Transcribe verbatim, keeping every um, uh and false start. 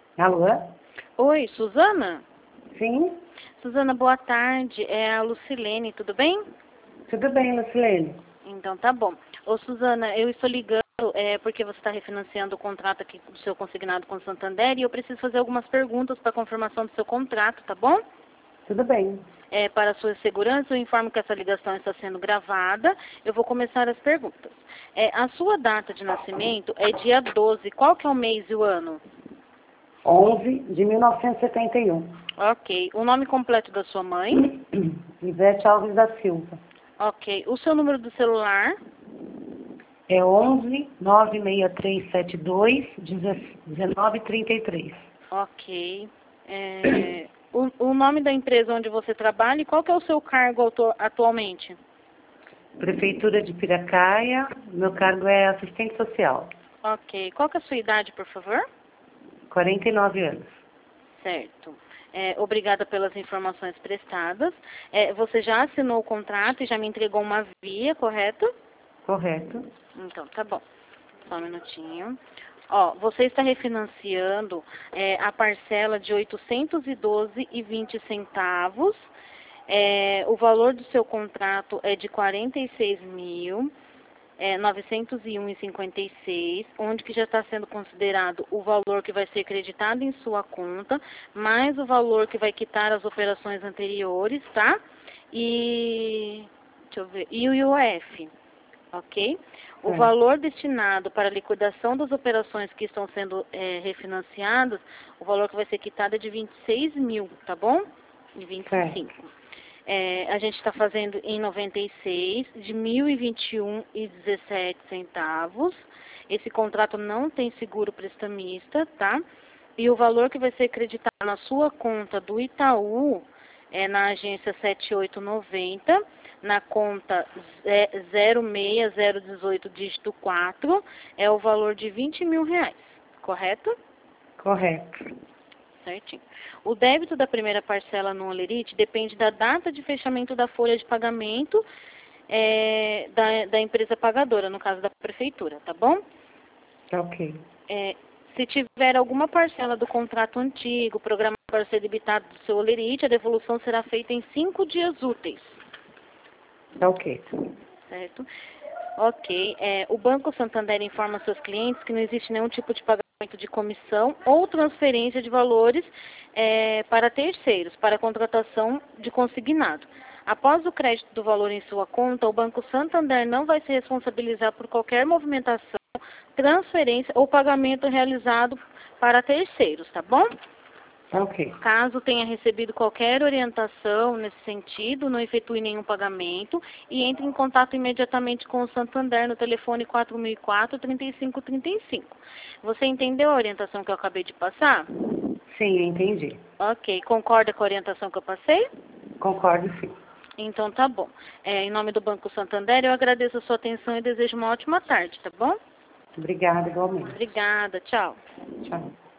Alô? Oi, Suzana? Sim? Suzana, boa tarde. É a Lucilene, tudo bem? Tudo bem, Lucilene? Então tá bom. Ô, Suzana, eu estou ligando é, porque você está refinanciando o contrato aqui do seu consignado com o Santander e eu preciso fazer algumas perguntas para confirmação do seu contrato, tá bom? Tudo bem. É, para a sua segurança, eu informo que essa ligação está sendo gravada. Eu vou começar as perguntas. É, a sua data de nascimento é dia doze. Qual que é o mês e o ano? onze de mil novecentos e setenta e um. Ok. O nome completo da sua mãe? Ivete Alves da Silva. Ok. O seu número do celular? É onze, nove seis três sete dois, dezenove trinta e três. Ok. É, o, o nome da empresa onde você trabalha e qual que é o seu cargo atu- atualmente? Prefeitura de Piracaia, meu cargo é assistente social. Ok. Qual que é a sua idade, por favor? quarenta e nove anos. Certo. É, obrigada pelas informações prestadas. É, você já assinou o contrato e já me entregou uma via, correto? Correto? Então, tá bom. Só um minutinho. Ó, você está refinanciando é, a parcela de oitocentos e doze e vinte centavos. É, o valor do seu contrato é de quarenta e seis mil, é, novecentos e um e cinquenta e seis, onde que já está sendo considerado o valor que vai ser creditado em sua conta, mais o valor que vai quitar as operações anteriores, tá? E, deixa eu ver, e o I O F. Ok? O É. valor destinado para a liquidação das operações que estão sendo é, refinanciadas, o valor que vai ser quitado é de vinte e seis mil, tá bom? De vinte e cinco. É, a gente está fazendo em noventa e seis, de mil e vinte e um e dezessete centavos. Esse contrato não tem seguro prestamista, tá? E o valor que vai ser acreditado na sua conta do Itaú é na agência sete oito nove zero, na conta zero seis zero um oito dígito quatro, é o valor de vinte mil reais, correto? Correto. Certinho. O débito da primeira parcela no Olerite depende da data de fechamento da folha de pagamento é, da, da empresa pagadora, no caso da prefeitura, tá bom? Tá ok. É, se tiver alguma parcela do contrato antigo programado para ser debitado do seu Olerite, a devolução será feita em cinco dias úteis. Tá ok. Certo? Ok. É, o Banco Santander informa seus clientes que não existe nenhum tipo de pagamento de comissão ou transferência de valores é, para terceiros, para contratação de consignado. Após o crédito do valor em sua conta, o Banco Santander não vai se responsabilizar por qualquer movimentação, transferência ou pagamento realizado para terceiros, tá bom? Tá ok. Caso tenha recebido qualquer orientação nesse sentido, não efetue nenhum pagamento e entre em contato imediatamente com o Santander no telefone quatro mil e quatro, trinta e cinco trinta e cinco. Você entendeu a orientação que eu acabei de passar? Sim, eu entendi. Ok. Concorda com a orientação que eu passei? Concordo, sim. Então tá bom. É, em nome do Banco Santander, eu agradeço a sua atenção e desejo uma ótima tarde, tá bom? Obrigada, igualmente. Obrigada. Tchau. Tchau.